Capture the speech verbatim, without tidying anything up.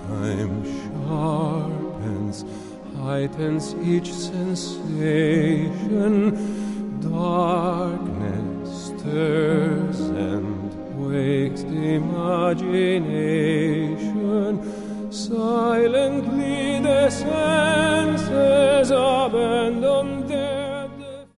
Time sharpens, heightens each sensation. Darkness stirs and wakes imagination. Silently the